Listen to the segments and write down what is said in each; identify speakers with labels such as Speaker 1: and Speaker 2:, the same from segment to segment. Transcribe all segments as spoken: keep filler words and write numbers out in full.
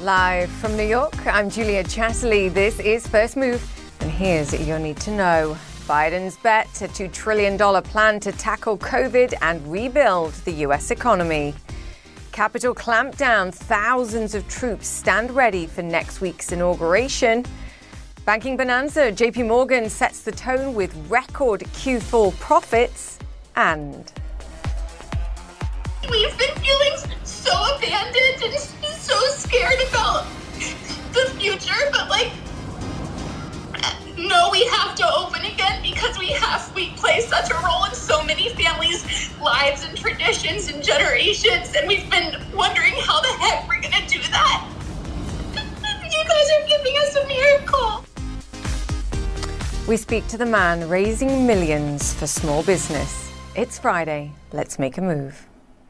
Speaker 1: Live from New York, I'm Julia Chatterley. This is First Move, and here's what you'll need to know. Biden's bet, a two trillion dollars plan to tackle COVID and rebuild the U S economy. Capitol clampdown, thousands of troops stand ready for next week's inauguration. Banking bonanza, J P Morgan sets the tone with record Q four profits. And
Speaker 2: we've been feeling so abandoned and so scared about the future, but like, no, we have to open again because we have, we play such a role in so many families' lives and traditions and generations, and we've been wondering how the heck we're gonna do that. You guys are giving us a miracle.
Speaker 1: We speak to the man raising millions for small business. It's Friday. Let's make a move.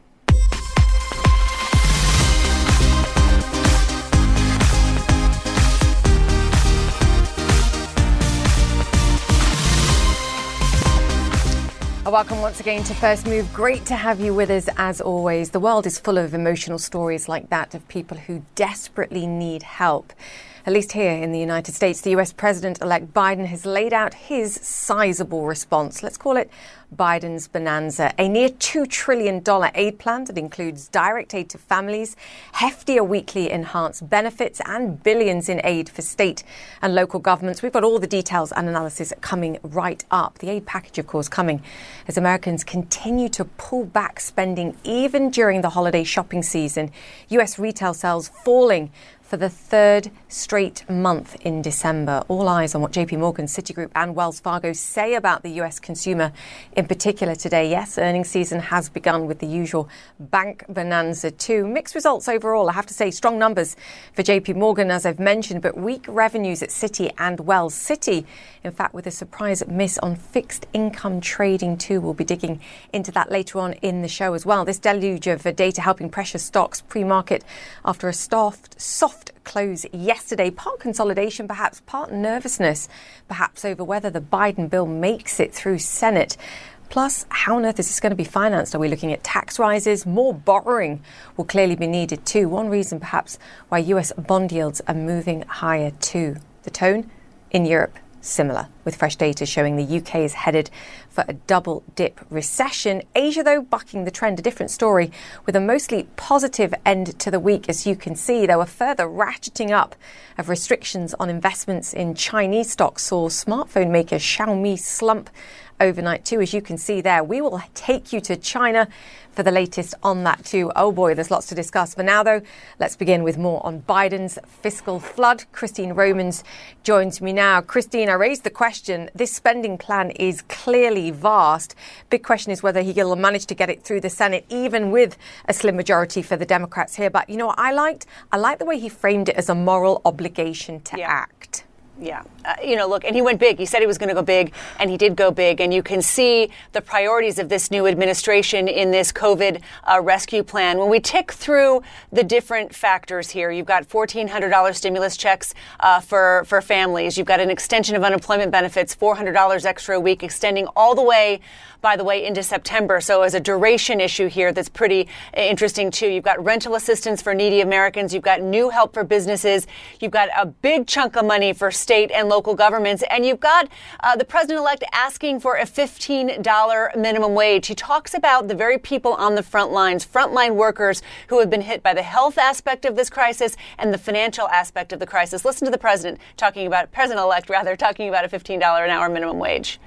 Speaker 1: Welcome once again to First Move. Great to have you with us as always. The world is full of emotional stories like that of people who desperately need help. At least here in the United States, the U S President-elect Biden has laid out his sizable response. Let's call it Biden's bonanza, a near two trillion dollars aid plan that includes direct aid to families, heftier weekly enhanced benefits, and billions in aid for state and local governments. We've got all the details and analysis coming right up. The aid package, of course, coming as Americans continue to pull back spending even during the holiday shopping season. U S retail sales falling for the third straight month in December. All eyes on what J P Morgan, Citigroup and Wells Fargo say about the U S consumer in particular today. Yes, earnings season has begun with the usual bank bonanza too. Mixed results overall. I have to say strong numbers for J P Morgan, as I've mentioned, but weak revenues at Citi and Wells. Citi, in fact, with a surprise miss on fixed income trading too. We'll be digging into that later on in the show as well. This deluge of data helping pressure stocks pre-market after a soft, soft close yesterday. Part consolidation, perhaps part nervousness, perhaps over whether the Biden bill makes it through Senate. Plus, how on earth is this going to be financed? Are we looking at tax rises? More borrowing will clearly be needed too. One reason perhaps why U S bond yields are moving higher too. The tone in Europe similar, with fresh data showing the U K is headed for a double dip recession. Asia, though, bucking the trend, a different story with a mostly positive end to the week. As you can see, there were further ratcheting up of restrictions on investments in Chinese stocks, saw smartphone maker Xiaomi slump overnight too. As you can see there, we will take you to China for the latest on that too. Oh boy, there's lots to discuss. For now though, let's begin with more on Biden's fiscal flood. Christine Romans joins me now. Christine, I raised the question, this spending plan is clearly vast. Big question is whether he'll manage to get it through the Senate, even with a slim majority for the Democrats here. But you know what I liked? I liked the way he framed it as a moral obligation to
Speaker 3: yeah.
Speaker 1: act.
Speaker 3: Yeah. Uh, you know, look, and he went big. He said he was going to go big, and he did go big. And you can see the priorities of this new administration in this COVID uh, rescue plan. When we tick through the different factors here, you've got fourteen hundred dollars stimulus checks uh, for, for families. You've got an extension of unemployment benefits, four hundred dollars extra a week, extending all the way, by the way, into September. So as a duration issue here, that's pretty interesting, too. You've got rental assistance for needy Americans. You've got new help for businesses. You've got a big chunk of money for state and local governments. And you've got uh, the president-elect asking for a fifteen dollars minimum wage. He talks about the very people on the front lines, frontline workers who have been hit by the health aspect of this crisis and the financial aspect of the crisis. Listen to the president talking about, president-elect rather, talking about a fifteen dollars an hour minimum wage.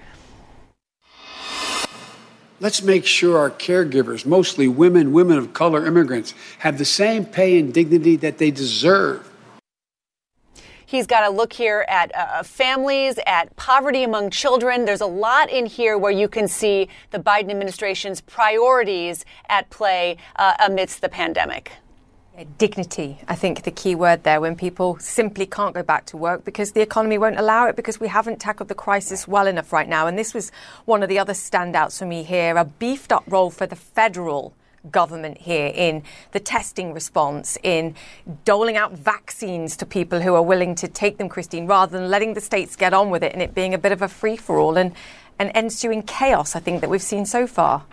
Speaker 4: Let's make sure our caregivers, mostly women, women of color, immigrants, have the same pay and dignity that they deserve.
Speaker 3: He's got to look here at uh, families, at poverty among children. There's a lot in here where you can see the Biden administration's priorities at play uh, amidst the pandemic.
Speaker 1: Dignity, I think the key word there, when people simply can't go back to work because the economy won't allow it, because we haven't tackled the crisis well enough right now. And this was one of the other standouts for me here, a beefed up role for the federal government here in the testing response, in doling out vaccines to people who are willing to take them, Christine, rather than letting the states get on with it and it being a bit of a free-for-all and, and ensuing chaos, I think, that we've seen so far.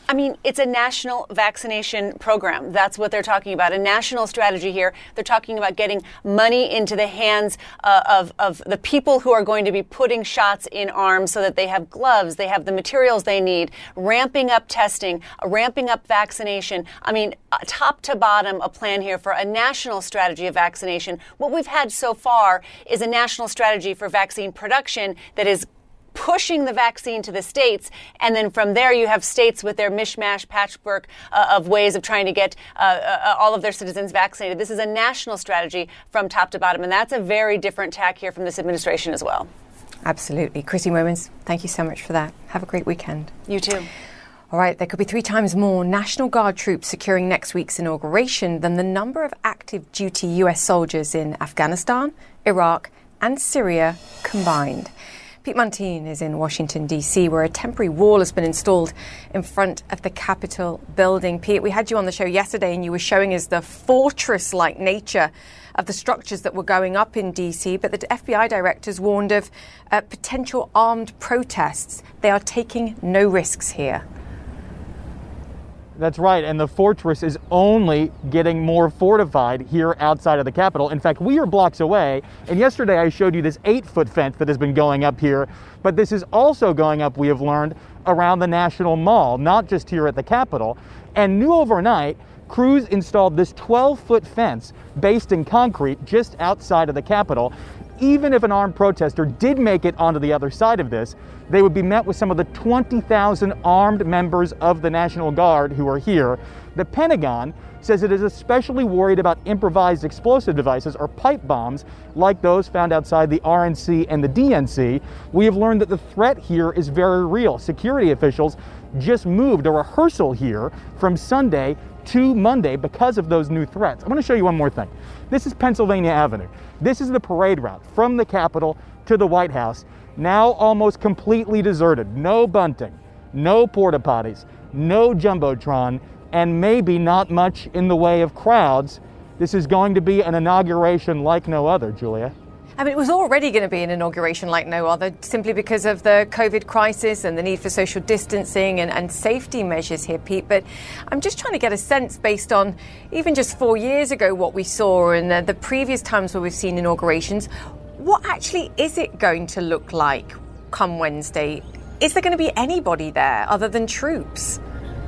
Speaker 3: I mean, it's a national vaccination program. That's what they're talking about, a national strategy here. They're talking about getting money into the hands uh, of, of the people who are going to be putting shots in arms so that they have gloves, they have the materials they need, ramping up testing, ramping up vaccination. I mean, uh, top to bottom, a plan here for a national strategy of vaccination. What we've had so far is a national strategy for vaccine production that is pushing the vaccine to the states, and then from there you have states with their mishmash patchwork uh, of ways of trying to get uh, uh, all of their citizens vaccinated. This is a national strategy from top to bottom, and that's a very different tack here from this administration as well.
Speaker 1: Absolutely. Chrissy Momens, thank you so much for that. Have a great weekend.
Speaker 3: You too.
Speaker 1: All right, there could be three times more National Guard troops securing next week's inauguration than the number of active duty U S soldiers in Afghanistan, Iraq and Syria combined. Pete Muntean is in Washington, D C, where a temporary wall has been installed in front of the Capitol building. Pete, we had you on the show yesterday and you were showing us the fortress-like nature of the structures that were going up in D C, but the F B I directors warned of uh, potential armed protests. They are taking no risks here.
Speaker 5: That's right, and the fortress is only getting more fortified here outside of the Capitol. In fact, we are blocks away, and yesterday I showed you this eight-foot fence that has been going up here, but this is also going up, we have learned, around the National Mall, not just here at the Capitol. And new overnight, crews installed this twelve-foot fence based in concrete just outside of the Capitol. Even if an armed protester did make it onto the other side of this, they would be met with some of the twenty thousand armed members of the National Guard who are here. The Pentagon says it is especially worried about improvised explosive devices or pipe bombs like those found outside the R N C and the D N C. We have learned that the threat here is very real. Security officials just moved a rehearsal here from Sunday to Monday because of those new threats. I want to show you one more thing. This is Pennsylvania Avenue. This is the parade route from the Capitol to the White House, now almost completely deserted. No bunting, no porta potties, no jumbotron, and maybe not much in the way of crowds. This is going to be an inauguration like no other, Julia.
Speaker 1: I mean, it was already going to be an inauguration like no other, simply because of the COVID crisis and the need for social distancing and, and safety measures here, Pete. But I'm just trying to get a sense, based on even just four years ago what we saw and the, the previous times where we've seen inaugurations, what actually is it going to look like come Wednesday? Is there going to be anybody there other than troops?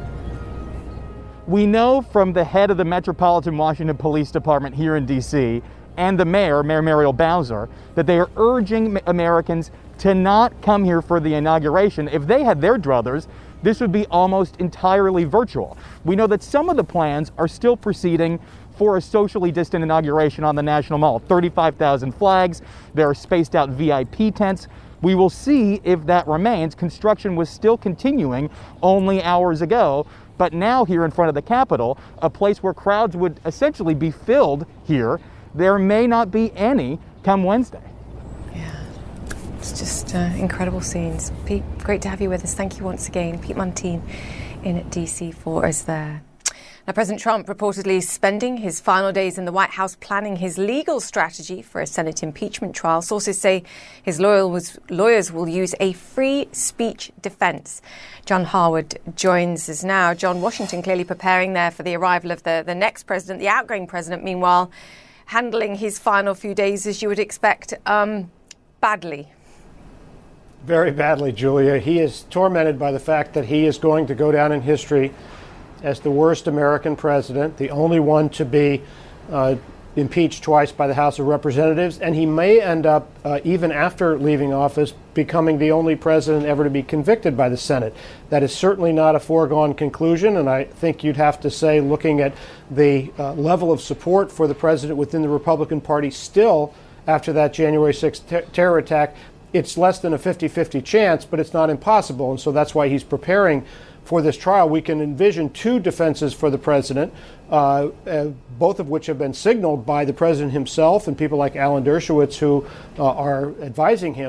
Speaker 5: We know from the head of the Metropolitan Washington Police Department here in D C and the mayor, Mayor Muriel Bowser, that they are urging Americans to not come here for the inauguration. If they had their druthers, this would be almost entirely virtual. We know that some of the plans are still proceeding for a socially distant inauguration on the National Mall. thirty-five thousand flags, there are spaced out V I P tents. We will see if that remains. Construction was still continuing only hours ago, but now here in front of the Capitol, a place where crowds would essentially be filled here, there may not be any come Wednesday.
Speaker 1: Yeah, it's just uh, incredible scenes. Pete, great to have you with us. Thank you once again. Pete Muntean in D C for us there. Now, President Trump reportedly spending his final days in the White House planning his legal strategy for a Senate impeachment trial. Sources say his lawyers will use a free speech defense. John Harwood joins us now. John, Washington clearly preparing there for the arrival of the, the next president, the outgoing president, meanwhile, handling his final few days, as you would expect, um, badly.
Speaker 6: Very badly, Julia. He is tormented by the fact that he is going to go down in history as the worst American president, the only one to be uh, impeached twice by the House of Representatives, and he may end up, uh, even after leaving office, becoming the only president ever to be convicted by the Senate. That is certainly not a foregone conclusion, and I think you'd have to say, looking at the uh, level of support for the president within the Republican Party still after that January sixth ter- terror attack, it's less than a fifty-fifty chance, but it's not impossible, and so that's why he's preparing for this trial. We can envision two defenses for the president, uh, uh, both of which have been signaled by the president himself and people like Alan Dershowitz who uh, are advising him.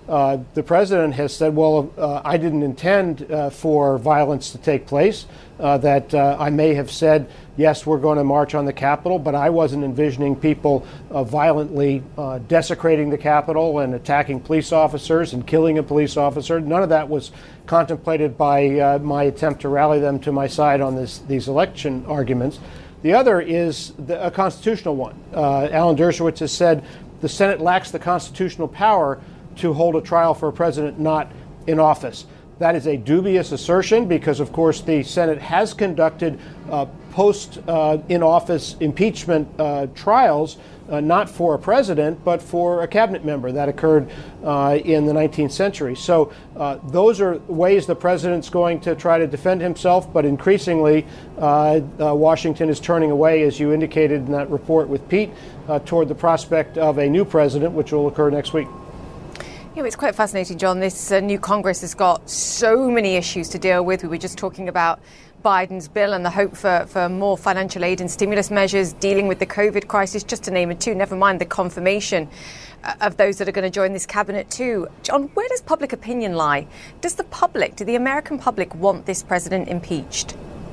Speaker 6: Uh, the president has said, well, uh, I didn't intend uh, for violence to take place, uh, that uh, I may have said, yes, we're going to march on the Capitol, but I wasn't envisioning people uh, violently uh, desecrating the Capitol and attacking police officers and killing a police officer. None of that was contemplated by uh, my attempt to rally them to my side on this, these election arguments. The other is the, a constitutional one. Uh, Alan Dershowitz has said the Senate lacks the constitutional power to hold a trial for a president not in office. That is a dubious assertion because, of course, the Senate has conducted uh, post-in-office uh, impeachment uh, trials, uh, not for a president, but for a cabinet member. That occurred uh, in the nineteenth century. So uh, those are ways the president's going to try to defend himself, but increasingly uh, uh, Washington is turning away, as you indicated in that report with Pete, uh, toward the prospect of a new president, which will occur next week.
Speaker 1: Yeah, it's quite fascinating, John. This uh, new Congress has got so many issues to deal with. We were just talking about Biden's bill and the hope for, for more financial aid and stimulus measures, dealing with the COVID crisis, just to name it two, never mind the confirmation uh, of those that are going to join this cabinet too. John, where does public opinion lie? Does the public, do the American public want this president impeached?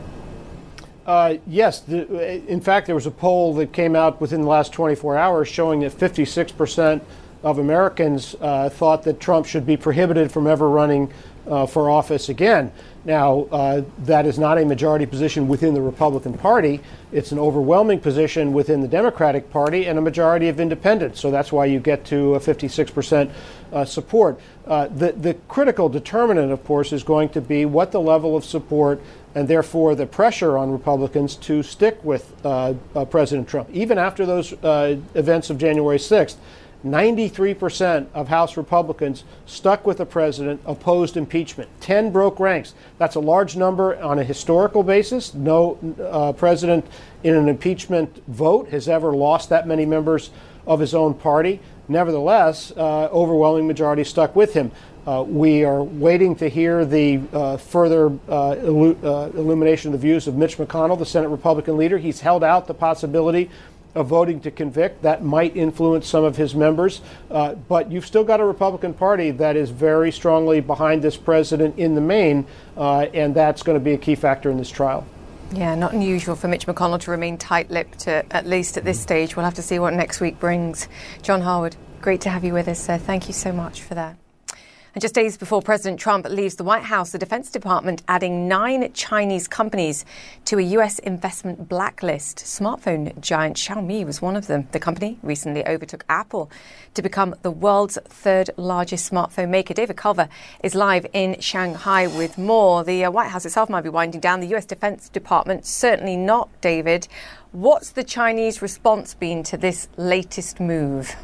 Speaker 6: Uh, yes. The, in fact, there was a poll that came out within the last twenty-four hours showing that fifty-six percent of Americans uh, thought that Trump should be prohibited from ever running uh, for office again. Now, uh, that is not a majority position within the Republican Party. It's an overwhelming position within the Democratic Party and a majority of independents. So that's why you get to a fifty-six percent uh, support. Uh, the, the critical determinant, of course, is going to be what the level of support and therefore the pressure on Republicans to stick with uh, uh, President Trump. Even after those uh, events of January sixth, ninety-three percent of House Republicans stuck with the president, opposed impeachment. ten broke ranks. That's a large number on a historical basis. No uh, president in an impeachment vote has ever lost that many members of his own party. Nevertheless, uh, overwhelming majority stuck with him. Uh, we are waiting to hear the uh, further uh, illu- uh, illumination of the views of Mitch McConnell, the Senate Republican leader. He's held out the possibility of voting to convict. That might influence some of his members. Uh, but you've still got a Republican Party that is very strongly behind this president in the main, uh, and that's going to be a key factor in this trial.
Speaker 1: Yeah, not unusual for Mitch McConnell to remain tight-lipped, uh, at least at this stage. We'll have to see what next week brings. John Harwood, great to have you with us, sir. Thank you so much for that. And just days before President Trump leaves the White House, the Defense Department adding nine Chinese companies to a U S investment blacklist. Smartphone giant Xiaomi was one of them. The company recently overtook Apple to become the world's third largest smartphone maker. David Culver is live in Shanghai with more. The uh, White House itself might be winding down. The U S Defense Department certainly not, David. What's the Chinese response been to this latest move?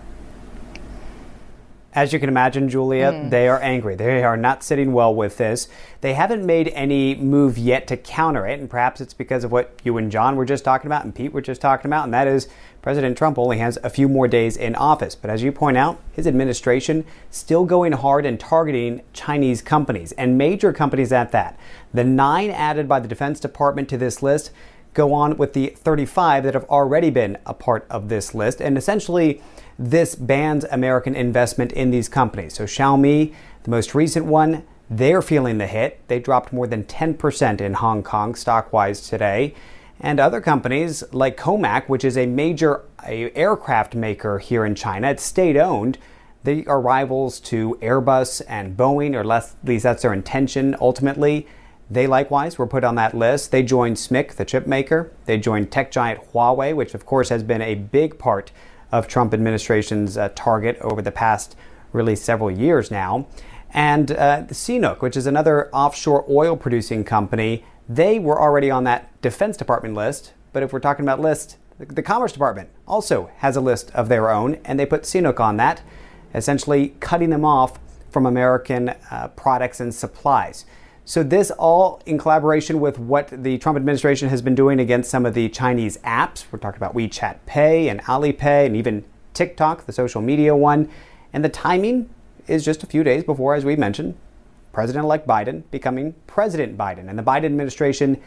Speaker 7: As you can imagine, Julia, mm. they are angry. They are not sitting well with this. They haven't made any move yet to counter it, and perhaps it's because of what you and John were just talking about and Pete were just talking about, and that is President Trump only has a few more days in office. But as you point out, his administration still going hard and targeting Chinese companies, and major companies at that. The nine added by the Defense Department to this list go on with the thirty-five that have already been a part of this list, and essentially this bans American investment in these companies. So Xiaomi, the most recent one, they're feeling the hit. They dropped more than ten percent in Hong Kong stock-wise today. And other companies like Comac, which is a major a aircraft maker here in China, it's state-owned. They are rivals to Airbus and Boeing, or at least that's their intention ultimately. They likewise were put on that list. They joined S M I C, the chip maker. They joined tech giant Huawei, which of course has been a big part of Trump administration's uh, target over the past really several years now. And uh, C N O O C, which is another offshore oil producing company, they were already on that Defense Department list. But if we're talking about lists, the Commerce Department also has a list of their own, and they put C N O O C on that, essentially cutting them off from American uh, products and supplies. So this all in collaboration with what the Trump administration has been doing against some of the Chinese apps. We're talking about WeChat Pay and Alipay and even TikTok, the social media one. And the timing is just a few days before, as we mentioned, President-elect Biden becoming President Biden. And the Biden administration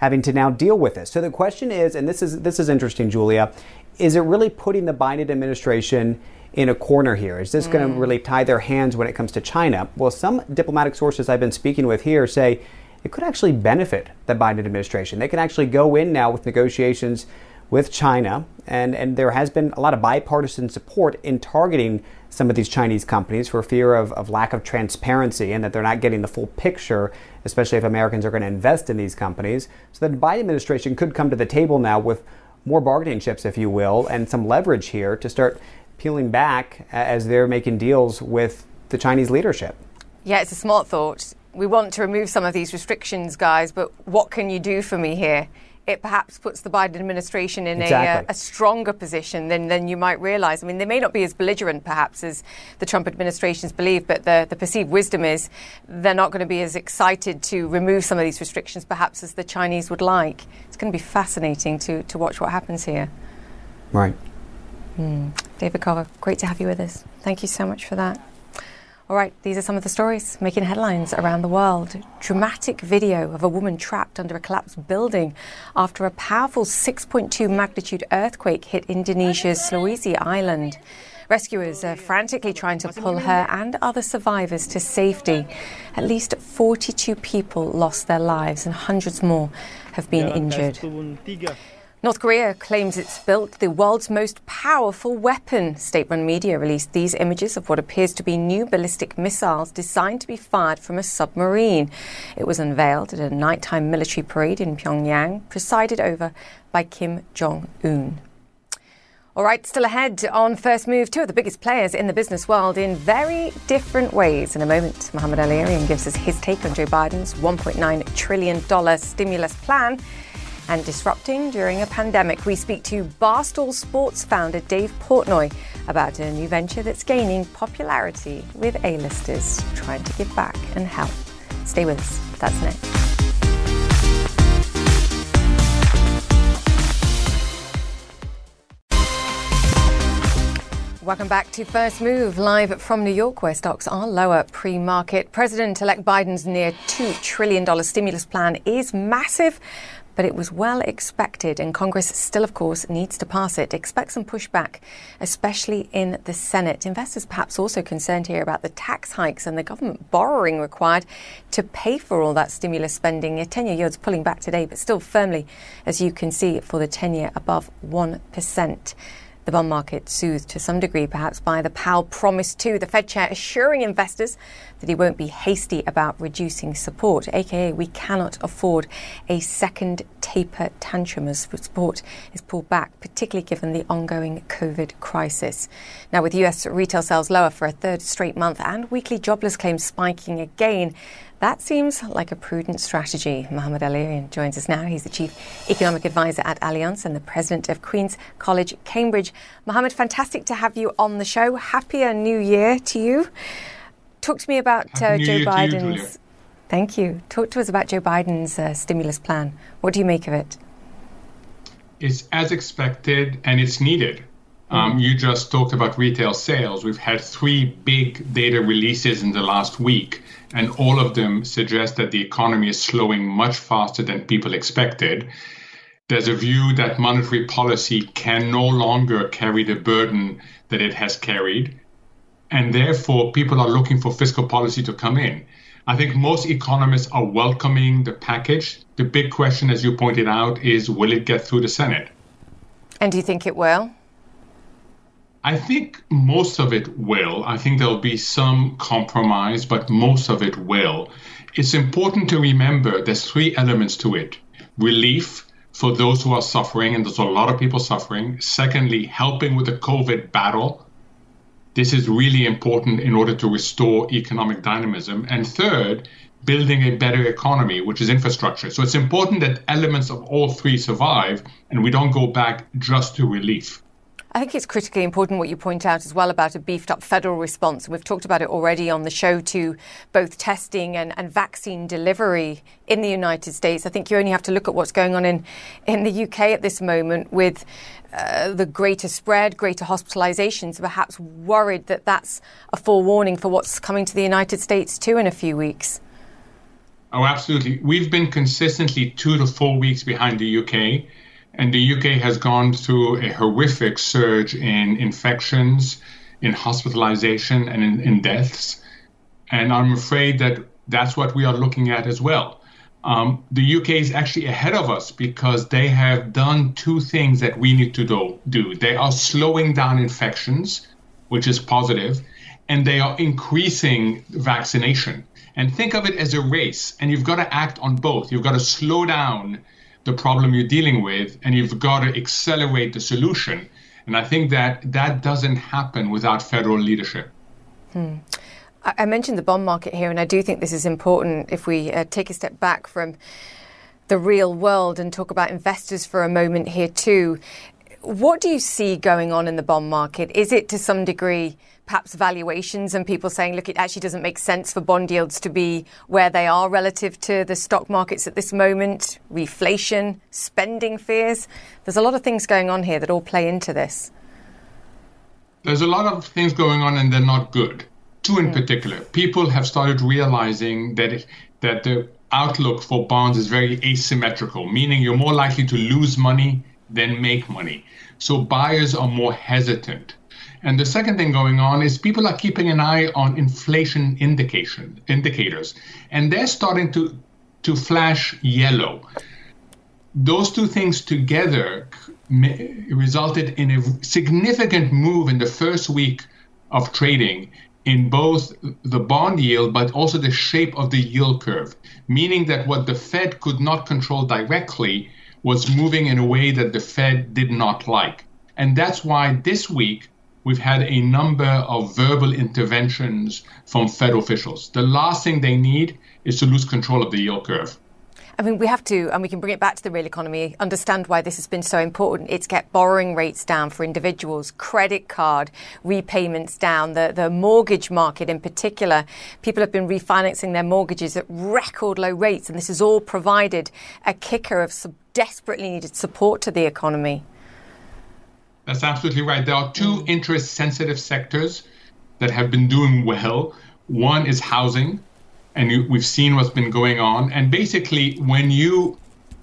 Speaker 7: having to now deal with this. So the question is, and this is this is interesting, Julia, is it really putting the Biden administration in a corner here? Is this mm. going to really tie their hands when it comes to China? Well, some diplomatic sources I've been speaking with here say it could actually benefit the Biden administration. They can actually go in now with negotiations with China, and, and there has been a lot of bipartisan support in targeting some of these Chinese companies for fear of, of lack of transparency and that they're not getting the full picture, especially if Americans are going to invest in these companies. So the Biden administration could come to the table now with more bargaining chips, if you will, and some leverage here to start peeling back as they're making deals with the Chinese leadership.
Speaker 1: Yeah, it's a smart thought. We want to remove some of these restrictions, guys, but what can you do for me here? It perhaps puts the Biden administration in exactly. a, a stronger position than, than you might realize. I mean, they may not be as belligerent, perhaps, as the Trump administrations believe, but the, the perceived wisdom is they're not going to be as excited to remove some of these restrictions, perhaps, as the Chinese would like. It's going to be fascinating to, to watch what happens here.
Speaker 7: Right.
Speaker 1: Mm. David Carver, great to have you with us. Thank you so much for that. All right, these are some of the stories making headlines around the world. Dramatic video of a woman trapped under a collapsed building after a powerful six point two magnitude earthquake hit Indonesia's Sulawesi island. Rescuers are frantically trying to pull her and other survivors to safety. At least forty-two people lost their lives and hundreds more have been injured. North Korea claims it's built the world's most powerful weapon. State-run media released these images of what appears to be new ballistic missiles designed to be fired from a submarine. It was unveiled at a nighttime military parade in Pyongyang, presided over by Kim Jong-un. All right, still ahead on First Move, two of the biggest players in the business world in very different ways. In a moment, Mohamed El-Erian gives us his take on Joe Biden's one point nine trillion dollars stimulus plan. And disrupting during a pandemic, we speak to Barstool Sports founder Dave Portnoy about a new venture that's gaining popularity with A-listers trying to give back and help. Stay with us. That's next. Welcome back to First Move, live from New York, where stocks are lower pre-market. President-elect Biden's near two trillion dollars stimulus plan is massive, but it was well expected, and Congress still, of course, needs to pass it. Expect some pushback, especially in the Senate. Investors perhaps also concerned here about the tax hikes and the government borrowing required to pay for all that stimulus spending. Your ten-year yield's pulling back today, but still firmly, as you can see, for the ten-year above one percent. The bond market soothed to some degree, perhaps, by the Powell promise too. The Fed chair assuring investors that he won't be hasty about reducing support, aka we cannot afford a second taper tantrum as support is pulled back, particularly given the ongoing COVID crisis. Now, with U S retail sales lower for a third straight month and weekly jobless claims spiking again, that seems like a prudent strategy. Mohamed El-Erian joins us now. He's the Chief Economic Advisor at Allianz and the President of Queen's College, Cambridge. Mohamed, fantastic to have you on the show. Happier New Year to you. Talk to me about uh, Joe Biden's... You, Thank you. Talk to us about Joe Biden's uh, stimulus plan. What do you make of it?
Speaker 8: It's as expected and it's needed. Um, you just talked about retail sales. We've had three big data releases in the last week, and all of them suggest that the economy is slowing much faster than people expected. There's a view that monetary policy can no longer carry the burden that it has carried, and therefore people are looking for fiscal policy to come in. I think most economists are welcoming the package. The big question, as you pointed out, is will it get through the Senate?
Speaker 1: And do you think it will?
Speaker 8: I think most of it will. I think there'll be some compromise, but most of it will. It's important to remember there's three elements to it. Relief for those who are suffering, and there's a lot of people suffering. Secondly, helping with the COVID battle. This is really important in order to restore economic dynamism. And third, building a better economy, which is infrastructure. So it's important that elements of all three survive, and we don't go back just to relief.
Speaker 1: I think it's critically important what you point out as well about a beefed up federal response. We've talked about it already on the show to both testing and, and vaccine delivery in the United States. I think you only have to look at what's going on in, in the U K at this moment with uh, the greater spread, greater hospitalizations, perhaps worried that that's a forewarning for what's coming to the United States too in a few weeks.
Speaker 8: Oh, absolutely. We've been consistently two to four weeks behind the U K, and the U K has gone through a horrific surge in infections, in hospitalization, and in, in deaths. And I'm afraid that that's what we are looking at as well. Um, the U K is actually ahead of us because they have done two things that we need to do. do. They are slowing down infections, which is positive, and they are increasing vaccination. And think of it as a race, and you've got to act on both. You've got to slow down the problem you're dealing with, and you've got to accelerate the solution. And I think that that doesn't happen without federal leadership.
Speaker 1: Hmm. I mentioned the bond market here, and I do think this is important if we uh, take a step back from the real world and talk about investors for a moment here too. What do you see going on in the bond market? Is it to some degree perhaps valuations and people saying, look, it actually doesn't make sense for bond yields to be where they are relative to the stock markets at this moment? Reflation, spending fears? There's a lot of things going on here that all play into this.
Speaker 8: There's a lot of things going on and they're not good. Two in particular, people have started realizing that it, that the outlook for bonds is very asymmetrical, meaning you're more likely to lose money than make money. So buyers are more hesitant. And the second thing going on is people are keeping an eye on inflation indication indicators, and they're starting to, to flash yellow. Those two things together resulted in a significant move in the first week of trading in both the bond yield, but also the shape of the yield curve, meaning that what the Fed could not control directly was moving in a way that the Fed did not like. And that's why this week we've had a number of verbal interventions from Fed officials. The last thing they need is to lose control of the yield curve.
Speaker 1: I mean, we have to, and we can bring it back to the real economy, understand why this has been so important. It's get borrowing rates down for individuals, credit card repayments down, the, the mortgage market in particular. People have been refinancing their mortgages at record low rates, and this has all provided a kicker of some desperately needed support to the economy.
Speaker 8: That's absolutely right. There are two mm. interest-sensitive sectors that have been doing well. One is housing. And you, we've seen what's been going on. And basically, when you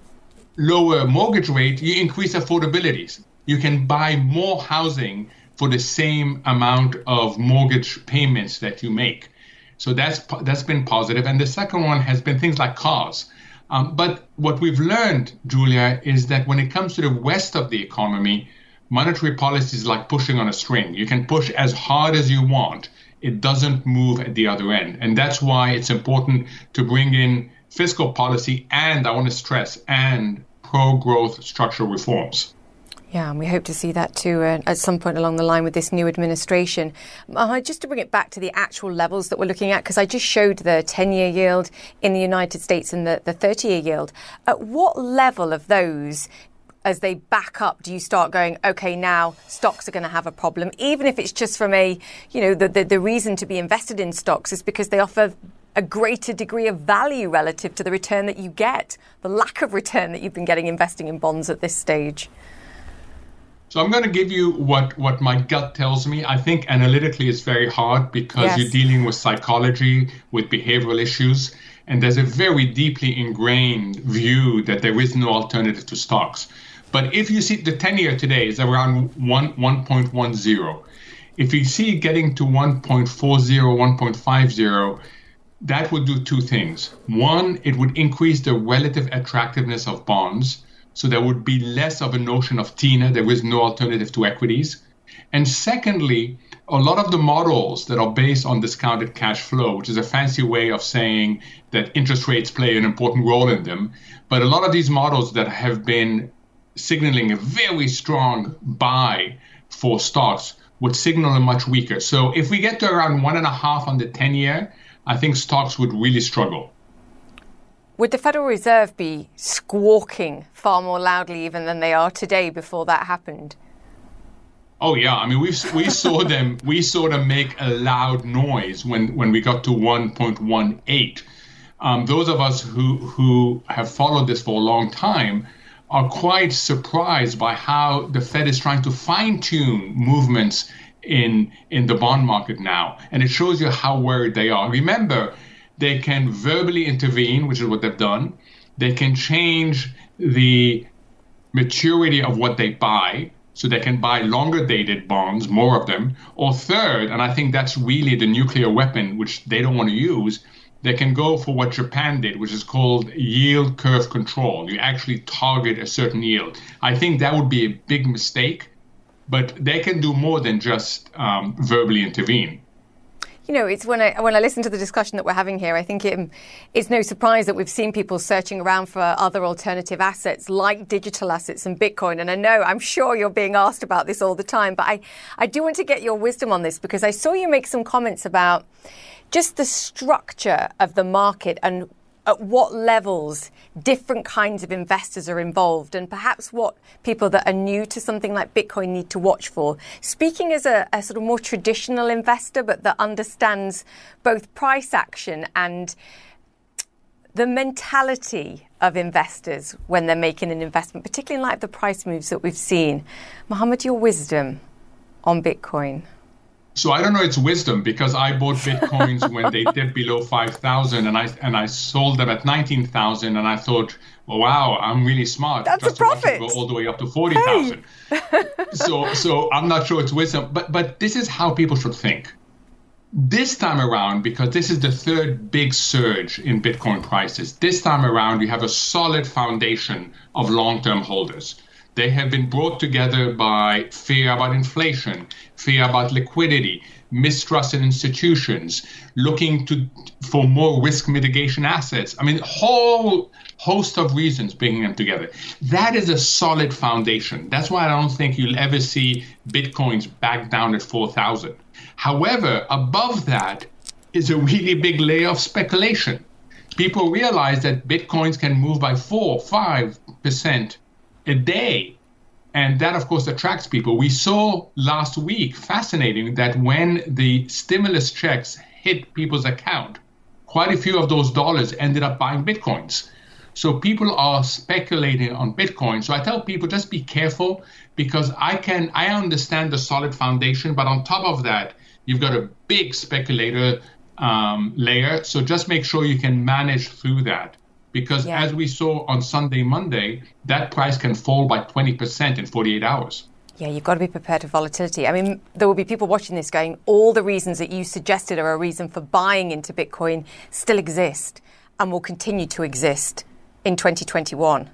Speaker 8: lower mortgage rate, you increase affordabilities. You can buy more housing for the same amount of mortgage payments that you make. So that's that's been positive. And the second one has been things like cars. Um, but what we've learned, Julia, is that when it comes to the rest of the economy, monetary policy is like pushing on a string. You can push as hard as you want. It doesn't move at the other end. And that's why it's important to bring in fiscal policy and, I want to stress, and pro-growth structural reforms.
Speaker 1: Yeah, and we hope to see that too uh, at some point along the line with this new administration. Uh, just to bring it back to the actual levels that we're looking at, because I just showed the ten-year yield in the United States and the, the thirty-year yield. At what level of those, as they back up, do you start going, OK, now stocks are going to have a problem, even if it's just from a, you know, the, the, the reason to be invested in stocks is because they offer a greater degree of value relative to the return that you get, the lack of return that you've been getting investing in bonds at this stage?
Speaker 8: So I'm going to give you what, what my gut tells me. I think analytically it's very hard because yes. you're dealing with psychology, with behavioral issues, and there's a very deeply ingrained view that there is no alternative to stocks. But if you see the ten-year today is around one, one point one zero. If you see it getting to one point four zero, one point five zero, that would do two things. One, it would increase the relative attractiveness of bonds. So there would be less of a notion of TINA. There is no alternative to equities. And secondly, a lot of the models that are based on discounted cash flow, which is a fancy way of saying that interest rates play an important role in them. But a lot of these models that have been signaling a very strong buy for stocks would signal a much weaker. So if we get to around one and a half on the ten-year, I think stocks would really struggle.
Speaker 1: Would the Federal Reserve be squawking far more loudly even than they are today before that happened?
Speaker 8: Oh yeah, I mean we we saw them we saw them make a loud noise when when we got to one point one eight. Um, those of us who who have followed this for a long time are quite surprised by how the Fed is trying to fine-tune movements in in the bond market now, and it shows you how worried they are. Remember, They can verbally intervene, which is what they've done. They can change the maturity of what they buy, so they can buy longer dated bonds, more of them. Or third, and I think that's really the nuclear weapon, which they don't want to use, they can go for what Japan did, which is called yield curve control. You actually target a certain yield. I think that would be a big mistake, but they can do more than just um, verbally intervene.
Speaker 1: You know, it's when I when I listen to the discussion that we're having here, I think it, it's no surprise that we've seen people searching around for other alternative assets like digital assets and Bitcoin. And I know, I'm sure you're being asked about this all the time, but I, I do want to get your wisdom on this, because I saw you make some comments about just the structure of the market and at what levels different kinds of investors are involved, and perhaps what people that are new to something like Bitcoin need to watch for. Speaking as a, a sort of more traditional investor, but that understands both price action and the mentality of investors when they're making an investment, particularly in light of the price moves that we've seen. Mohammed, your wisdom on Bitcoin.
Speaker 8: So I don't know, it's wisdom, because I bought Bitcoins when they dipped below five thousand and I and I sold them at nineteen thousand, and I thought, well, wow, I'm really smart.
Speaker 1: That's
Speaker 8: just
Speaker 1: a profit.
Speaker 8: To go all the way up to forty thousand. Hey. so so I'm not sure it's wisdom, but but this is how people should think. This time around, because this is the third big surge in Bitcoin prices, this time around you have a solid foundation of long-term holders. They have been brought together by fear about inflation, fear about liquidity, mistrust in institutions, looking to for more risk mitigation assets. I mean, a whole host of reasons bringing them together. That is a solid foundation. That's why I don't think you'll ever see Bitcoins back down at four thousand. However, above that is a really big layer of speculation. People realize that Bitcoins can move by four, five percent a day. And that, of course, attracts people. We saw last week, fascinating, that when the stimulus checks hit people's account, quite a few of those dollars ended up buying Bitcoins. So people are speculating on Bitcoin. So I tell people, just be careful, because I can I understand the solid foundation, but on top of that, you've got a big speculator um, layer. So just make sure you can manage through that. Because yeah. as we saw on Sunday, Monday, that price can fall by twenty percent in forty-eight hours.
Speaker 1: Yeah, you've got to be prepared for volatility. I mean, there will be people watching this going, all the reasons that you suggested are a reason for buying into Bitcoin still exist and will continue to exist in twenty twenty-one.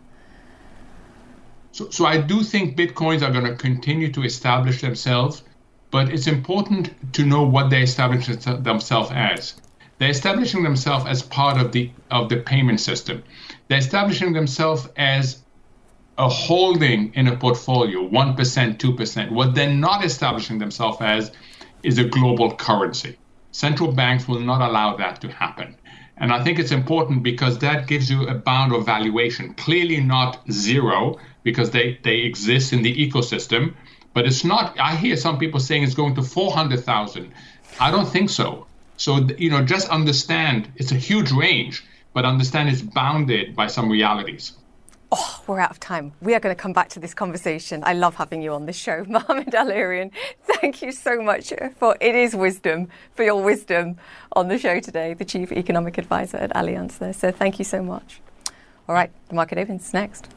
Speaker 8: So, so I do think Bitcoins are going to continue to establish themselves, but it's important to know what they establish themselves as. They're establishing themselves as part of the of the payment system. They're establishing themselves as a holding in a portfolio, one percent, two percent. What they're not establishing themselves as is a global currency. Central banks will not allow that to happen. And I think it's important because that gives you a bound of valuation. Clearly not zero, because they, they exist in the ecosystem. But it's not, I hear some people saying it's going to four hundred thousand. I don't think so. So, you know, just understand it's a huge range, but understand it's bounded by some realities.
Speaker 1: Oh, we're out of time. We are going to come back to this conversation. I love having you on this show. Mohammed Al-Erian, thank you so much for, it is wisdom, for your wisdom on the show today, the Chief Economic Advisor at Allianz there. So thank you so much. All right, the market opens next.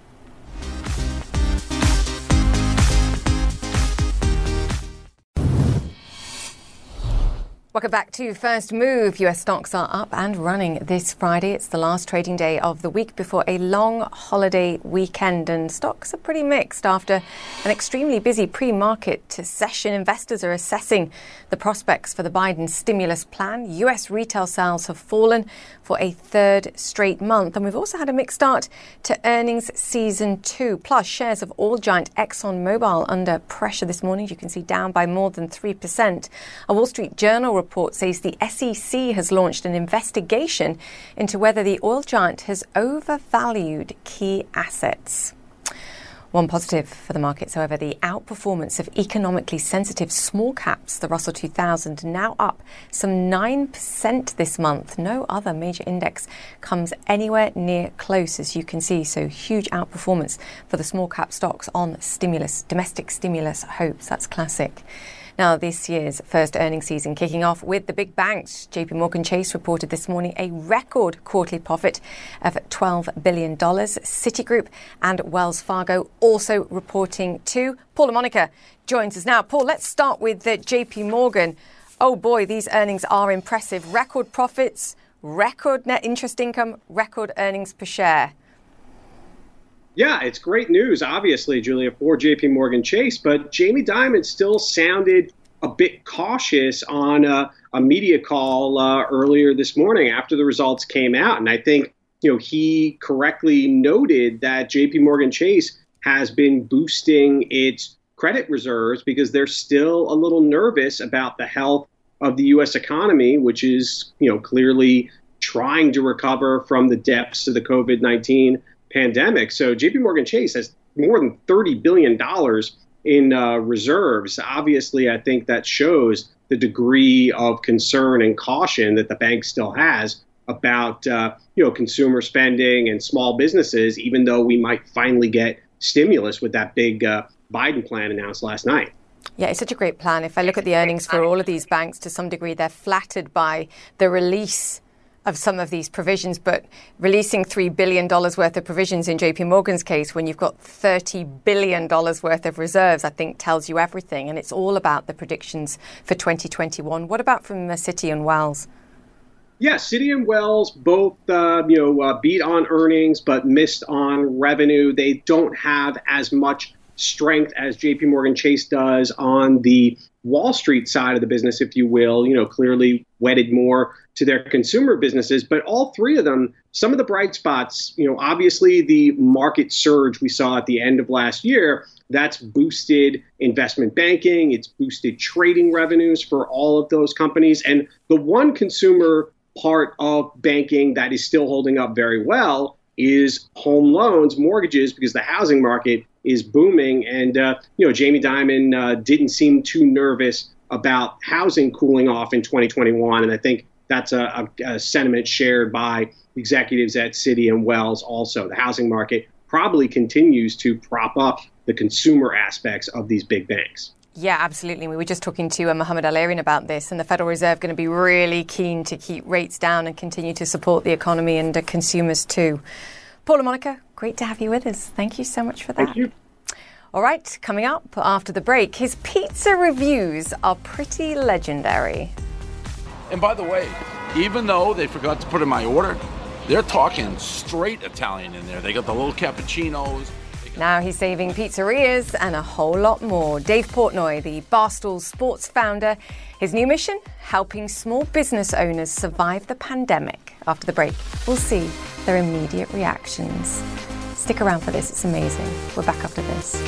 Speaker 1: Welcome back to First Move. U S stocks are up and running this Friday. It's the last trading day of the week before a long holiday weekend, and stocks are pretty mixed after an extremely busy pre-market session. Investors are assessing the prospects for the Biden stimulus plan. U S retail sales have fallen for a third straight month, and we've also had a mixed start to earnings season two. Plus, shares of oil giant ExxonMobil under pressure this morning. You can see down by more than three percent. A Wall Street Journal report says the S E C has launched an investigation into whether the oil giant has overvalued key assets. One positive for the markets, however, the outperformance of economically sensitive small caps, the Russell two thousand, now up some nine percent this month. No other major index comes anywhere near close, as you can see. So huge outperformance for the small cap stocks on stimulus, domestic stimulus hopes. That's classic. Now, this year's first earnings season kicking off with the big banks. J P Morgan Chase reported this morning a record quarterly profit of twelve billion dollars. Citigroup and Wells Fargo also reporting too. Paul LaMonica joins us now. Paul, let's start with uh, J P Morgan. Oh boy, these earnings are impressive. Record profits, record net interest income, record earnings per share.
Speaker 9: Yeah, it's great news, obviously, Julia, for J P Morgan Chase. But Jamie Dimon still sounded a bit cautious on a, a media call uh, earlier this morning after the results came out. And I think, you know, he correctly noted that J P Morgan Chase has been boosting its credit reserves because they're still a little nervous about the health of the U S economy, which is, you know, clearly trying to recover from the depths of the COVID nineteen pandemic. So J P Morgan Chase has more than thirty billion dollars in uh, reserves. Obviously, I think that shows the degree of concern and caution that the bank still has about, uh, you know, consumer spending and small businesses, even though we might finally get stimulus with that big uh, Biden plan announced last night.
Speaker 1: Yeah, it's such a great plan. If I look at the earnings for all of these banks, to some degree, they're flattered by the release of some of these provisions, but releasing three billion dollars worth of provisions in J P Morgan's case when you've got thirty billion dollars worth of reserves, I think tells you everything. And it's all about the predictions for twenty twenty-one. What about from uh, Citi and Wells?
Speaker 9: Yeah, Citi and Wells both, uh, you know, uh, beat on earnings, but missed on revenue. They don't have as much strength as J P Morgan Chase does on the Wall Street side of the business, if you will, you know, clearly wedded more to their consumer businesses. But all three of them, some of the bright spots, you know, obviously the market surge we saw at the end of last year, that's boosted investment banking. It's boosted trading revenues for all of those companies. And the one consumer part of banking that is still holding up very well is home loans, mortgages, because the housing market is booming. And, uh, you know, Jamie Dimon uh, didn't seem too nervous about housing cooling off in twenty twenty-one. And I think that's a, a, a sentiment shared by executives at Citi and Wells also. The housing market probably continues to prop up the consumer aspects of these big banks.
Speaker 1: Yeah, absolutely. We were just talking to uh, Mohamed Al-Erian about this, and the Federal Reserve going to be really keen to keep rates down and continue to support the economy and uh, consumers too. Paul LaMonica, great to have you with us. Thank you so much for that.
Speaker 9: Thank you.
Speaker 1: All right, coming up after the break, his pizza reviews are pretty legendary.
Speaker 10: And by the way, even though they forgot to put in my order, they're talking straight Italian in there. They got the little cappuccinos.
Speaker 1: Now he's saving pizzerias and a whole lot more. Dave Portnoy, the Barstool Sports founder, his new mission, helping small business owners survive the pandemic. After the break, we'll see their immediate reactions. Stick around for this, it's amazing. We're back after this.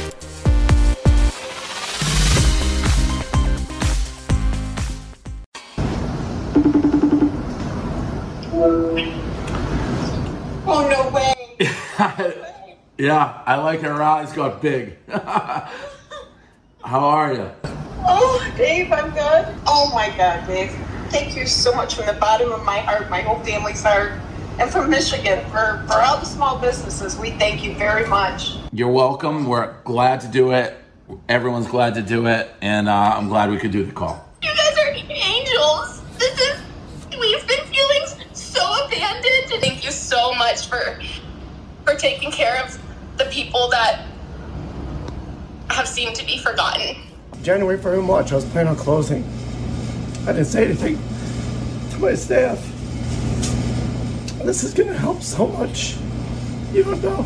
Speaker 2: Oh, no way.
Speaker 10: Yeah, I like her eyes got big. How are you?
Speaker 2: Oh, Dave, I'm good. Oh, my God, Dave. Thank you so much from the bottom of my heart, my whole family's heart, and from Michigan. For, for all the small businesses, we thank you very much.
Speaker 10: You're welcome. We're glad to do it. Everyone's glad to do it, and uh, I'm glad we could do the call.
Speaker 2: You guys are angels. This is, we've been feeling so abandoned. Thank you so much for, for taking care of the people that have seemed to be forgotten.
Speaker 11: January, February, March, I was planning on closing. I didn't say anything to my staff. This is going to help so much. You don't know.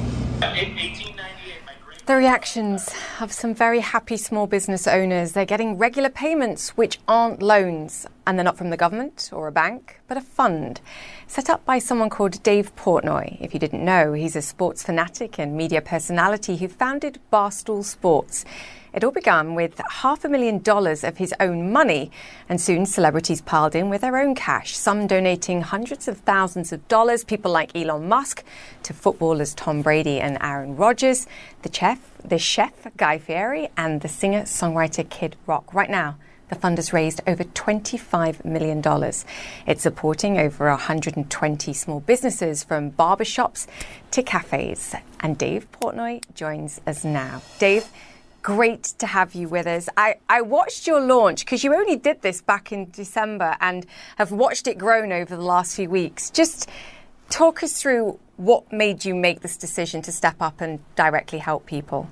Speaker 1: The reactions of some very happy small business owners. They're getting regular payments which aren't loans, and they're not from the government or a bank, but a fund set up by someone called Dave Portnoy. If you didn't know, he's a sports fanatic and media personality who founded Barstool Sports. It all began with half a million dollars of his own money, and soon celebrities piled in with their own cash, some donating hundreds of thousands of dollars, people like Elon Musk, to footballers Tom Brady and Aaron Rodgers, the chef, the chef Guy Fieri, and the singer-songwriter Kid Rock. Right now, the fund has raised over twenty-five million dollars. It's supporting over one hundred twenty small businesses, from barbershops to cafes. And Dave Portnoy joins us now. Dave, great to have you with us. I, I watched your launch because you only did this back in December and have watched it grown over the last few weeks. Just talk us through what made you make this decision to step up and directly help people.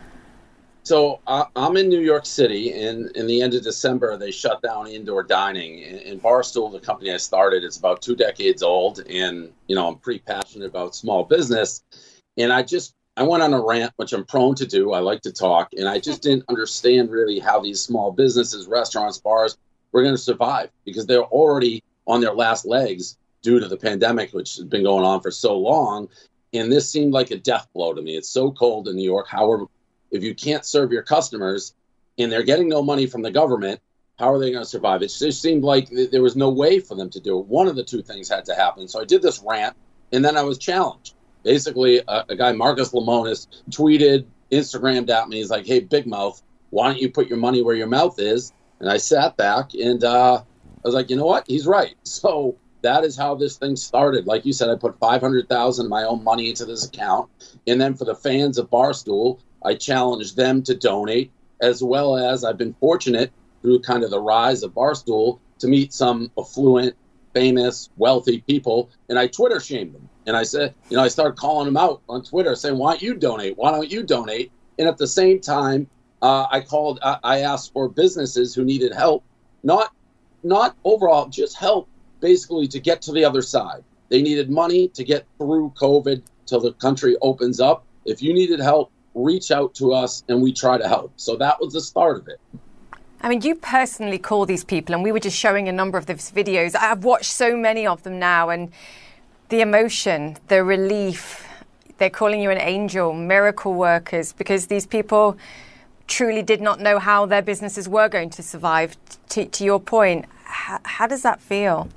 Speaker 10: So uh, I'm in New York City, and in the end of December, they shut down indoor dining. And, and Barstool, the company I started, is about two decades old, and you know I'm pretty passionate about small business. And I just I went on a rant, which I'm prone to do. I like to talk, and I just didn't understand really how these small businesses, restaurants, bars, were going to survive because they're already on their last legs due to the pandemic, which has been going on for so long. And this seemed like a death blow to me. It's so cold in New York. However, if you can't serve your customers and they're getting no money from the government, how are they going to survive? It just seemed like there was no way for them to do it. One of the two things had to happen. So I did this rant, and then I was challenged. Basically, a, a guy, Marcus Lemonis, tweeted, Instagrammed at me. He's like, hey, Big Mouth, why don't you put your money where your mouth is? And I sat back, and uh, I was like, you know what? He's right. So that is how this thing started. Like you said, I put five hundred thousand dollars of my own money into this account. And then for the fans of Barstool, I challenged them to donate, as well as I've been fortunate through kind of the rise of Barstool to meet some affluent, famous, wealthy people. And I Twitter shamed them. And I said, you know, I started calling them out on Twitter saying, why don't you donate? Why don't you donate? And at the same time, uh, I called, I, I asked for businesses who needed help, not, not overall, just help basically to get to the other side. They needed money to get through COVID till the country opens up. If you needed help, reach out to us and we try to help. So that was the start of it.
Speaker 1: I mean, you personally call these people, and we were just showing a number of those videos. I've watched so many of them now, and the emotion, the relief, they're calling you an angel, miracle workers, because these people truly did not know how their businesses were going to survive. To, to your point, how, how does that feel?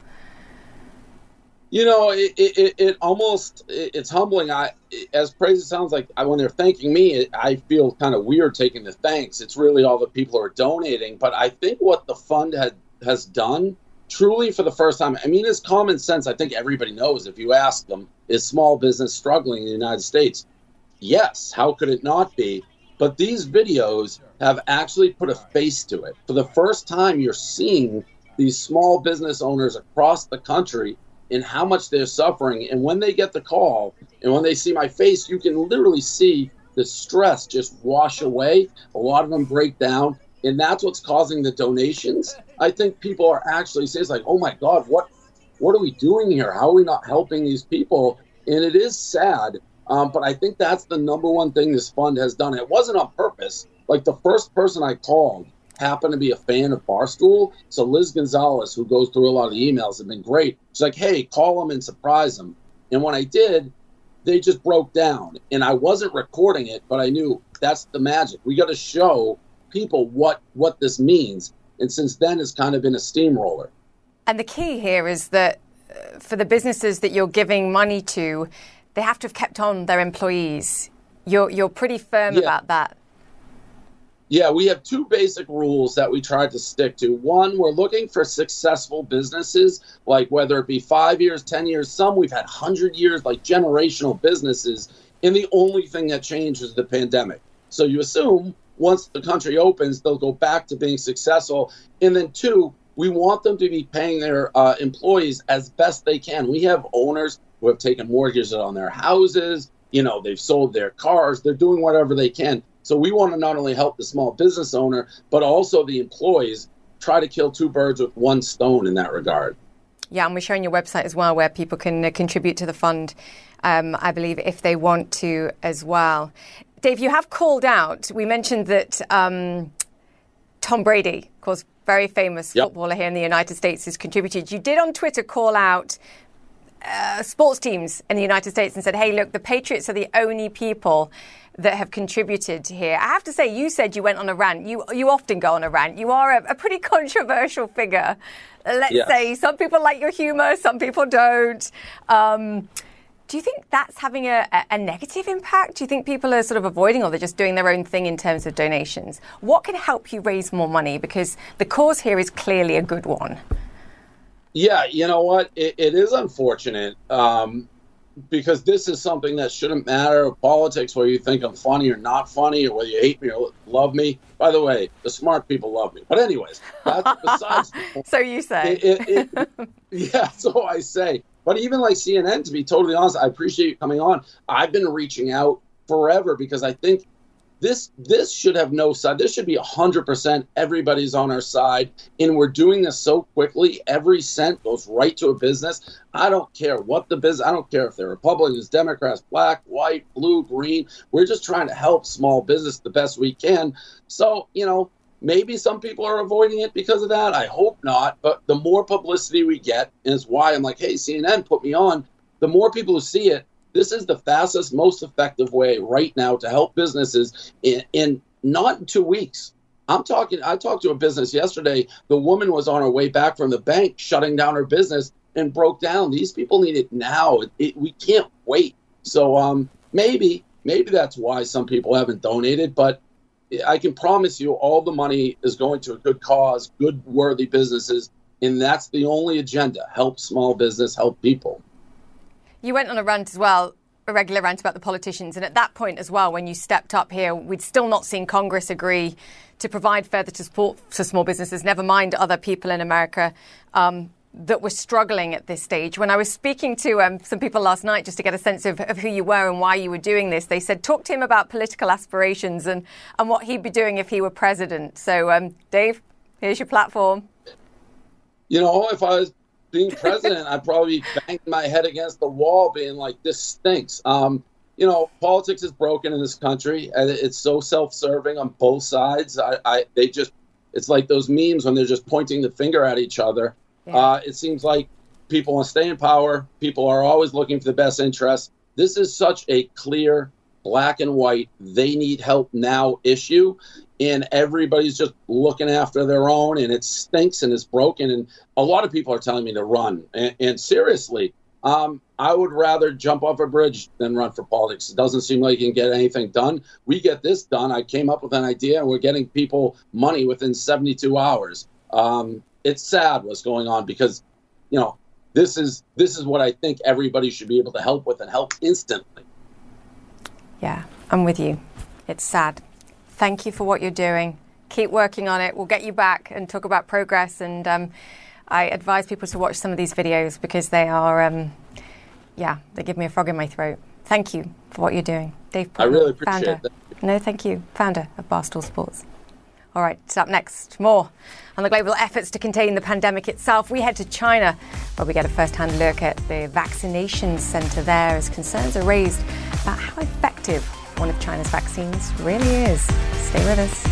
Speaker 10: You know, it, it, it almost, it, it's humbling. I, as crazy as it sounds like, I, when they're thanking me, it, I feel kind of weird taking the thanks. It's really all the people who are donating. But I think what the fund had, has done, truly for the first time, I mean, it's common sense. I think everybody knows if you ask them, is small business struggling in the United States? Yes. How could it not be? But these videos have actually put a face to it. For the first time, you're seeing these small business owners across the country and how much they're suffering. And when they get the call and when they see my face, you can literally see the stress just wash away. A lot of them break down. And that's what's causing the donations. I think people are actually saying, like, oh my God, what what are we doing here? How are we not helping these people? And it is sad. Um, but I think that's the number one thing this fund has done. It wasn't on purpose. Like the first person I called happened to be a fan of Barstool. So Liz Gonzalez, who goes through a lot of the emails, have been great. She's like, hey, call them and surprise them. And when I did, they just broke down. And I wasn't recording it, but I knew that's the magic. We got to show people what, what this means. And since then, it's kind of been a steamroller.
Speaker 1: And the key here is that uh, for the businesses that you're giving money to, they have to have kept on their employees. You're, you're pretty firm
Speaker 10: yeah.
Speaker 1: about that.
Speaker 10: Yeah, we have two basic rules that we tried to stick to. One, we're looking for successful businesses, like whether it be five years, ten years, some we've had one hundred years, like generational businesses. And the only thing that changed is the pandemic. So you assume once the country opens, they'll go back to being successful. And then two, we want them to be paying their uh, employees as best they can. We have owners who have taken mortgages on their houses. You know, they've sold their cars. They're doing whatever they can. So we want to not only help the small business owner, but also the employees, try to kill two birds with one stone in that regard.
Speaker 1: Yeah, and we're showing your website as well where people can uh, contribute to the fund, um, I believe, if they want to as well. Dave, you have called out, we mentioned that um, Tom Brady, of course, very famous yep. footballer here in the United States, has contributed. You did on Twitter call out uh, sports teams in the United States and said, hey, look, the Patriots are the only people that have contributed here. I have to say, you said you went on a rant. You you often go on a rant. You are a, a pretty controversial figure. Let's yes. say some people like your humor, some people don't. Um, do you think that's having a, a negative impact? Do you think people are sort of avoiding, or they're just doing their own thing in terms of donations? What can help you raise more money? Because the cause here is clearly a good one.
Speaker 10: Yeah, you know what? It, it is unfortunate. Um, because this is something that shouldn't matter. Politics, whether you think I'm funny or not funny, or whether you hate me or love me. By the way, the smart people love me. But anyways, that's besides.
Speaker 1: So you say.
Speaker 10: It, it, it, yeah, so I say. But even like C N N, to be totally honest, I appreciate you coming on. I've been reaching out forever because I think this this should have no side. This should be one hundred percent everybody's on our side. And we're doing this so quickly. Every cent goes right to a business. I don't care what the business, I don't care if they're Republicans, Democrats, black, white, blue, green. We're just trying to help small business the best we can. So, you know, maybe some people are avoiding it because of that. I hope not. But the more publicity we get is why I'm like, hey, C N N, put me on. The more people who see it, this is the fastest, most effective way right now to help businesses in, in not in two weeks. I'm talking, I talked to a business yesterday. The woman was on her way back from the bank, shutting down her business and broke down. These people need it now. It, it, we can't wait. So um, maybe, maybe that's why some people haven't donated, but I can promise you all the money is going to a good cause, good, worthy businesses. And that's the only agenda. Help small business, help people.
Speaker 1: You went on a rant as well, a regular rant about the politicians. And at that point as well, when you stepped up here, we'd still not seen Congress agree to provide further support for small businesses, never mind other people in America um, that were struggling at this stage. When I was speaking to um, some people last night just to get a sense of, of who you were and why you were doing this, they said, talk to him about political aspirations and, and what he'd be doing if he were president. So, um, Dave, here's your platform.
Speaker 10: You know, if I was being president, I'd probably be banging my head against the wall being like, this stinks. Um, you know, politics is broken in this country, and it's so self-serving on both sides. I, I, they just, it's like those memes when they're just pointing the finger at each other. Yeah. Uh, it seems like people want to stay in power. People are always looking for the best interests. This is such a clear, black and white, they need help now issue. And everybody's just looking after their own, and it stinks and it's broken. And a lot of people are telling me to run. And, and seriously, um, I would rather jump off a bridge than run for politics. It doesn't seem like you can get anything done. We get this done. I came up with an idea, and we're getting people money within seventy-two hours. Um, it's sad what's going on because, you know, this is this is what I think everybody should be able to help with and help instantly.
Speaker 1: Yeah, I'm with you. It's sad. Thank you for what you're doing. Keep working on it. We'll get you back and talk about progress. And um, I advise people to watch some of these videos because they are, um, yeah, they give me a frog in my throat. Thank you for what you're doing. Dave Portnoy,
Speaker 10: I really appreciate
Speaker 1: founder.
Speaker 10: that.
Speaker 1: No, thank you. Founder of Barstool Sports. All right, it's up next. More on the global efforts to contain the pandemic itself. We head to China, where we get a first-hand look at the vaccination center there as concerns are raised about how effective one of China's vaccines really is. Stay with us.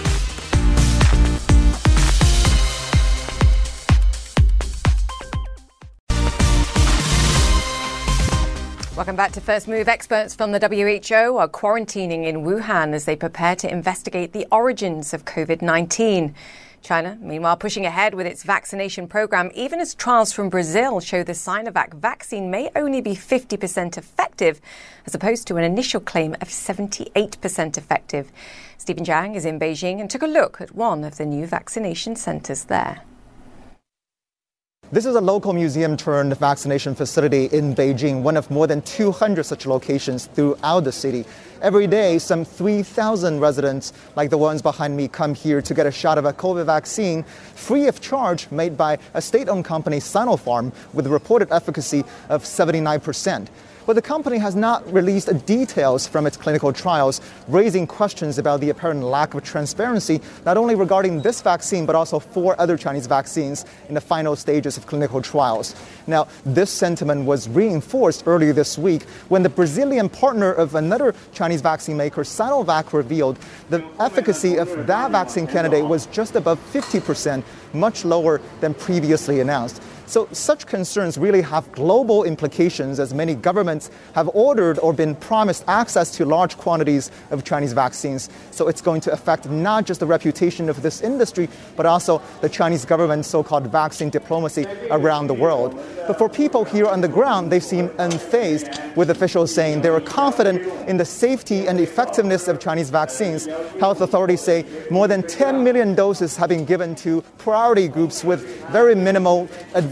Speaker 1: Welcome back to First Move. Experts from the W H O are quarantining in Wuhan as they prepare to investigate the origins of COVID nineteen. China, meanwhile, pushing ahead with its vaccination program, even as trials from Brazil show the Sinovac vaccine may only be fifty percent effective, as opposed to an initial claim of seventy-eight percent effective. Stephen Zhang is in Beijing and took a look at one of the new vaccination centers there.
Speaker 12: This is a local museum turned vaccination facility in Beijing, one of more than two hundred such locations throughout the city. Every day, some three thousand residents, like the ones behind me, come here to get a shot of a COVID vaccine free of charge, made by a state-owned company, Sinopharm, with a reported efficacy of seventy-nine percent. But the company has not released details from its clinical trials, raising questions about the apparent lack of transparency, not only regarding this vaccine, but also four other Chinese vaccines in the final stages of clinical trials. Now, this sentiment was reinforced earlier this week when the Brazilian partner of another Chinese vaccine maker, Sinovac, revealed the efficacy of that vaccine candidate was just above fifty percent, much lower than previously announced. So such concerns really have global implications, as many governments have ordered or been promised access to large quantities of Chinese vaccines. So it's going to affect not just the reputation of this industry, but also the Chinese government's so-called vaccine diplomacy around the world. But for people here on the ground, they seem unfazed, with officials saying they were confident in the safety and effectiveness of Chinese vaccines. Health authorities say more than ten million doses have been given to priority groups with very minimal adverse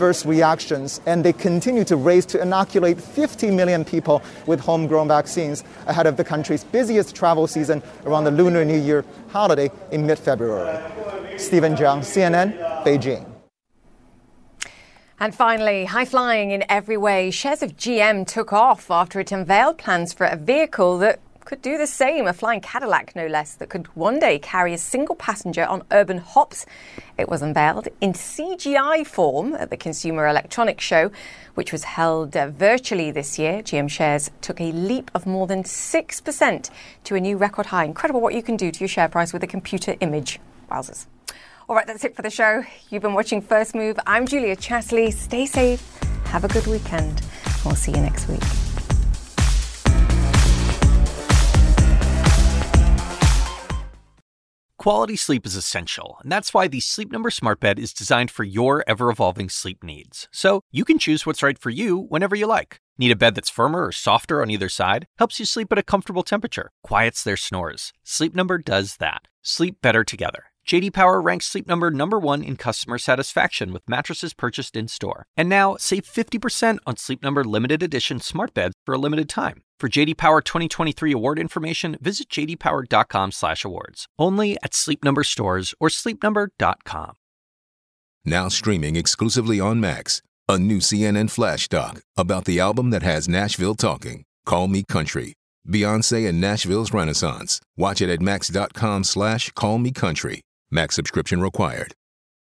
Speaker 12: adverse reactions, and they continue to race to inoculate fifty million people with homegrown vaccines ahead of the country's busiest travel season around the Lunar New Year holiday in mid-February. Stephen Jiang, C N N, Beijing.
Speaker 1: And finally, high-flying in every way, shares of G M took off after it unveiled plans for a vehicle that could do the same, a flying Cadillac no less, that could one day carry a single passenger on urban hops. It was unveiled in C G I form at the Consumer Electronics Show, which was held uh, virtually this year. G M shares took a leap of more than six percent to a new record high. Incredible what you can do to your share price with a computer image. Wowzers. All right, that's it for the show. You've been watching First Move. I'm Julia Chatterley. Stay safe. Have a good weekend. We'll see you next week.
Speaker 13: Quality sleep is essential, and that's why the Sleep Number Smart Bed is designed for your ever-evolving sleep needs. So you can choose what's right for you whenever you like. Need a bed that's firmer or softer on either side? Helps you sleep at a comfortable temperature. Quiets their snores. Sleep Number does that. Sleep better together. J D Power ranks Sleep Number number one in customer satisfaction with mattresses purchased in-store. And now, save fifty percent on Sleep Number limited edition smart beds for a limited time. For J D Power twenty twenty-three award information, visit j d power dot com slash awards. Only at Sleep Number stores or sleep number dot com.
Speaker 14: Now streaming exclusively on Max, a new C N N flash doc about the album that has Nashville talking, Call Me Country. Beyonce and Nashville's Renaissance. Watch it at max dot com slash call me country. Max subscription required.